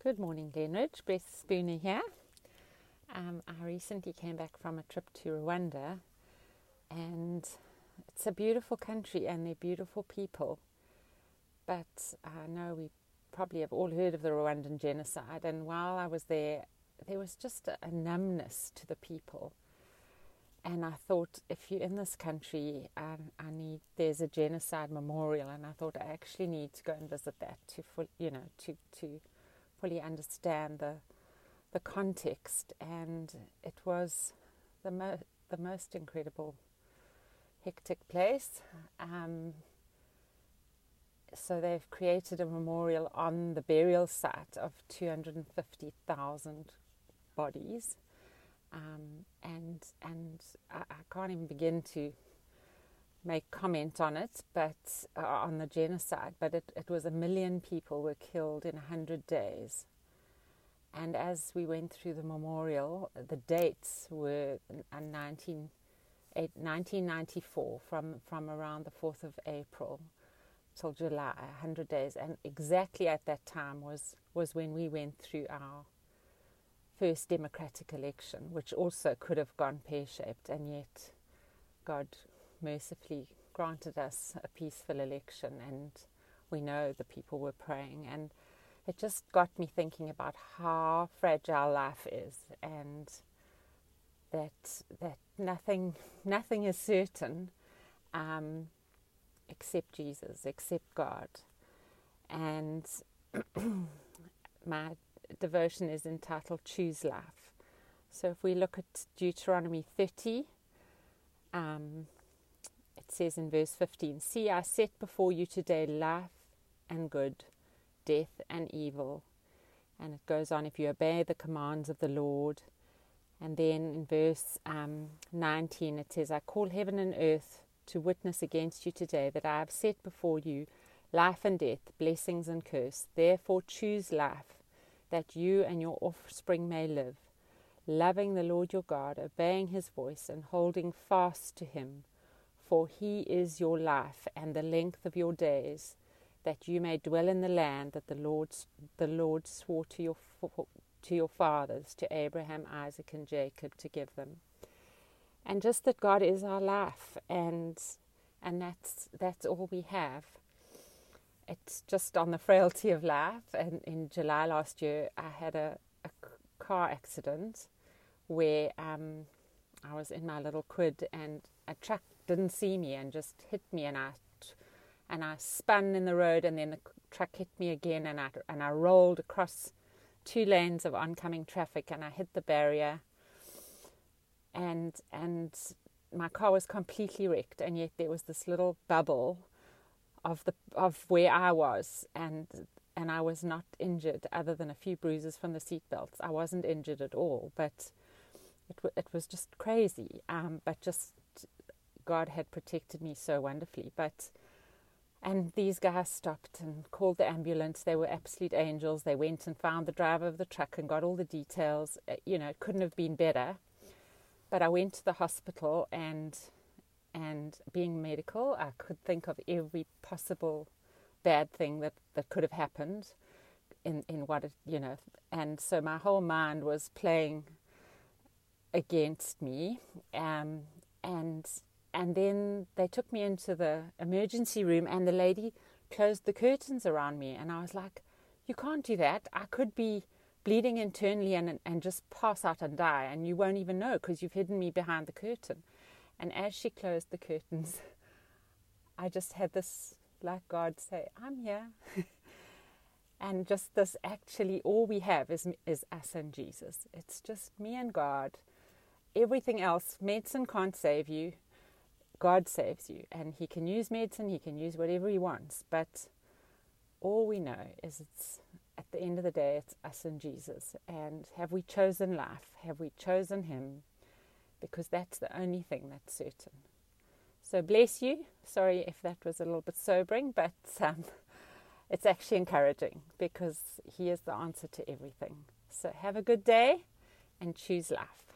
Good morning, Glenridge. Beth Spooner here. I recently came back from a trip to Rwanda, and it's a beautiful country and they're beautiful people. But I know we probably have all heard of the Rwandan genocide, and while I was there was just a numbness to the people. And I thought, if you're in this country, there's a genocide memorial, and I thought I actually need to go and visit that to fully understand the context. And it was the most incredible, hectic place. So they've created a memorial on the burial site of 250,000 bodies. And I can't even begin to make comment on it, but on the genocide. But it was 1 million people were killed in 100 days. And as we went through the memorial, the dates were 1994, from around the 4th of April till July, 100 days. And exactly at that time was when we went through our first democratic election, which also could have gone pear-shaped, and yet God mercifully granted us a peaceful election, and we know the people were praying. And it just got me thinking about how fragile life is, and that nothing is certain except Jesus, except God. And my devotion is entitled Choose Life. So if we look at Deuteronomy 30, it says in verse 15, "See, I set before you today life and good, death and evil." And it goes on, if you obey the commands of the Lord. And then in verse 19 it says, "I call heaven and earth to witness against you today that I have set before you life and death, blessings and curse. Therefore choose life, that you and your offspring may live, loving the Lord your God, obeying his voice and holding fast to him. For he is your life and the length of your days, that you may dwell in the land that the Lord swore to your fathers, to Abraham, Isaac and Jacob, to give them." And just that God is our life, and that's all we have. It's just on the frailty of life. And in July last year, I had a car accident where I was in my little quid, and a truck didn't see me and just hit me, and I spun in the road, and then the truck hit me again, and I rolled across 2 lanes of oncoming traffic, and I hit the barrier, and my car was completely wrecked, and yet there was this little bubble of where I was, and I was not injured other than a few bruises from the seat belts. I wasn't injured at all, but it was just crazy. But just God had protected me so wonderfully. And these guys stopped and called the ambulance. They were absolute angels. They went and found the driver of the truck and got all the details. It couldn't have been better. But I went to the hospital, and being medical, I could think of every possible bad thing that could have happened in what it, and so my whole mind was playing against me, and then they took me into the emergency room, and the lady closed the curtains around me, and I was like, you can't do that. I could be bleeding internally and just pass out and die, and you won't even know because you've hidden me behind the curtain. And as she closed the curtains, I just had this, like God say, I'm here. And just this, actually, all we have is us and Jesus. It's just me and God. Everything else, medicine can't save you. God saves you. And he can use medicine, he can use whatever he wants. But all we know is it's, at the end of the day, it's us and Jesus. And have we chosen life? Have we chosen him? Because that's the only thing that's certain. So bless you. Sorry if that was a little bit sobering, but it's actually encouraging, because he is the answer to everything. So have a good day and choose life.